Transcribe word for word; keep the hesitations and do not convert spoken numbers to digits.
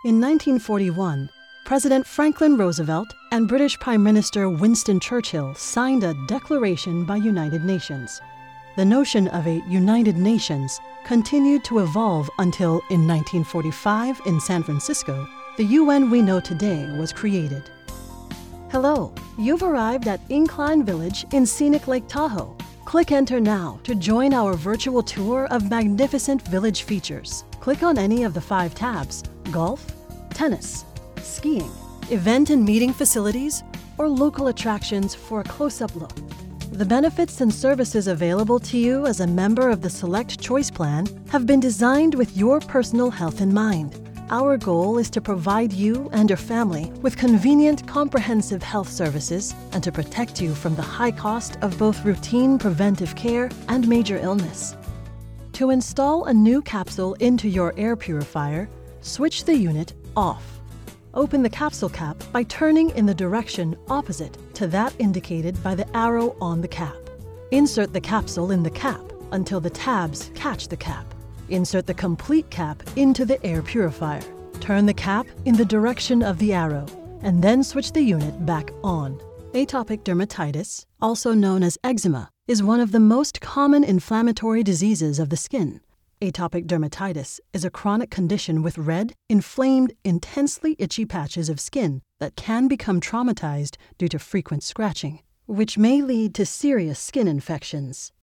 In nineteen forty-one, President Franklin Roosevelt and British Prime Minister Winston Churchill signed a declaration by United Nations. The notion of a United Nations continued to evolve until, in nineteen forty-five in San Francisco, the U N we know today was created. Hello, you've arrived at Incline Village in scenic Lake Tahoe. Click Enter now to join our virtual tour of magnificent village features. Click on any of the five tabs: golf, tennis, skiing, event and meeting facilities, or local attractions for a close-up look. The benefits and services available to you as a member of the Select Choice Plan have been designed with your personal health in mind. Our goal is to provide you and your family with convenient, comprehensive health services and to protect you from the high cost of both routine preventive care and major illness. To install a new capsule into your air purifier, switch the unit off. Open the capsule cap by turning in the direction opposite to that indicated by the arrow on the cap. Insert the capsule in the cap until the tabs catch the cap. Insert the complete cap into the air purifier. Turn the cap in the direction of the arrow, and then switch the unit back on. Atopic dermatitis, also known as eczema, is one of the most common inflammatory diseases of the skin. Atopic dermatitis is a chronic condition with red, inflamed, intensely itchy patches of skin that can become traumatized due to frequent scratching, which may lead to serious skin infections.